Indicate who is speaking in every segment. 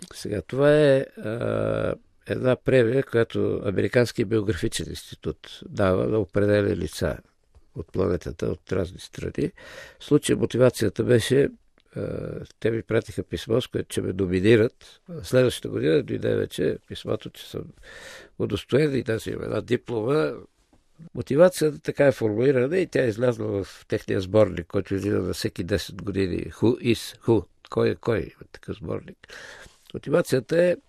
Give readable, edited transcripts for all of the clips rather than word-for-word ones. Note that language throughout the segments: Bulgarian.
Speaker 1: Сега, това е една премия, която Американски биографичен институт дава на определени лица от планетата, от разни страни. В случай мотивацията беше, те ми пратиха писмо, с което че ме номинират. Следващата година дойде вече писмото, че съм удостоен и тази една диплома. Мотивацията така е формулирана и тя е излязла в техния сборник, който излиза на всеки 10 години. Who is who? Кой е кой? Такъв сборник. Мотивацията е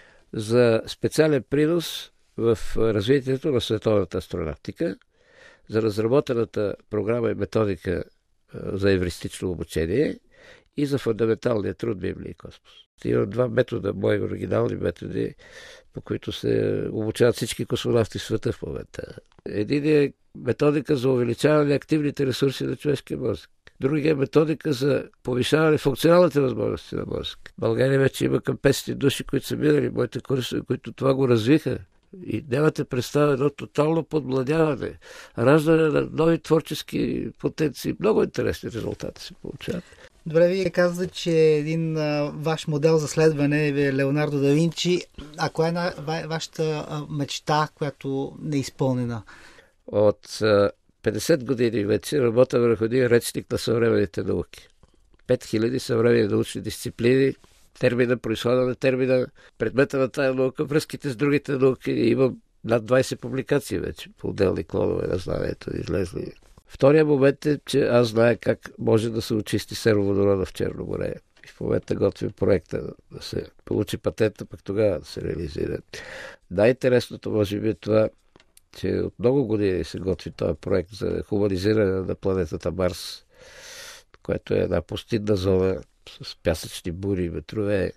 Speaker 1: за специален принос в развитието на световната астронавтика, за разработената програма и методика за евристично обучение и за фундаменталния труд Библия и космос. Има два метода, мои оригинални методи, по които се обучават всички космонавти в света в момента. Един е методика за увеличаване на активните ресурси на човешкия мозък. Другия е методика за повишаване функционалните възможности на мозък. България вече има към 500 души, които са минали моите курсове, които това го развиха. И нямате представа едно тотално подмладяване, раждане на нови творчески потенции. Много интересни резултати се получават.
Speaker 2: Добре, вие казвате, че един ваш модел за следване е Леонардо да Винчи. А коя е вашата мечта, която не е изпълнена?
Speaker 1: От 50 години вече работя върху един речник на съвременните науки. 5000 съвременни научни дисциплини, термина, произхода на термина, предмета на тая наука, връзките с другите науки. Имам над 20 публикации вече по отделни клонове на знанието излезли. Втория момент е, че аз знае как може да се очисти сероводорода в Черно море. И в момента готвим проекта да се получи патента, пък тогава да се реализира. Най-интересното може би е това, че от много години се готви този проект за хуманизиране на планетата Марс, което е една пустинна зона с пясъчни бури и ветрове.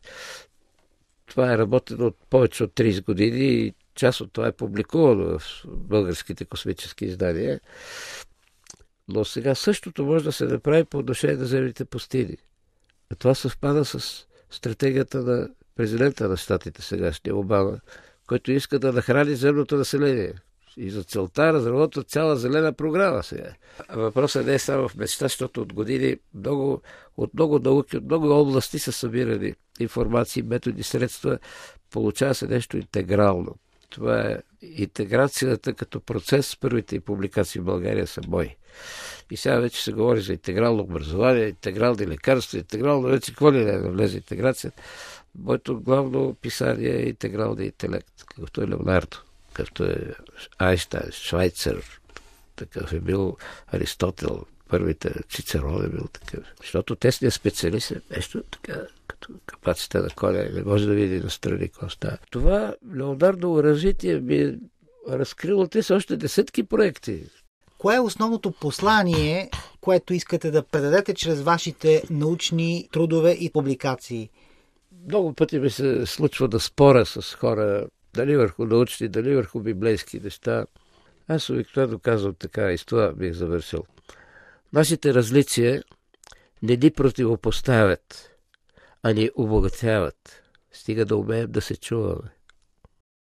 Speaker 1: Това е работено от повече от 30 години и част от това е публикувано в българските космически издания. Но сега същото може да се направи по отношение на земните пустини. А това съвпада с стратегията на президента на щатите сегашния Обама, който иска да нахрани земното население. И за целта разработва цяла зелена програма сега. Въпросът не е само в мечта, защото от години от много науки, от много области са събирани информации, методи, средства. Получава се нещо интегрално. Това е интеграцията като процес. Първите публикации в България са мои. И сега вече се говори за интегрално образование, интегрални лекарства, интегрално вече какво ли не да влезе интеграцията. Моето главно писание е интегралния интелект, какъвто е Леонардо, какъвто е Айнщайн, Швайцер, такъв е бил Аристотел, първите Цицерон е бил такъв. Защото тесният специалист е нещо така, като капаците на коня, не може да види настрани какво става. Това Леонардово развитие ми е разкрило те още десетки проекти.
Speaker 2: Кое е основното послание, което искате да предадете чрез вашите научни трудове и публикации?
Speaker 1: Много пъти ми се случва да споря с хора, дали върху научни, дали върху библейски неща. Аз обикновено казвам така и с това бих завършил. Нашите различия не ни противопоставят, а ни обогатяват. Стига да умеем да се чуваме.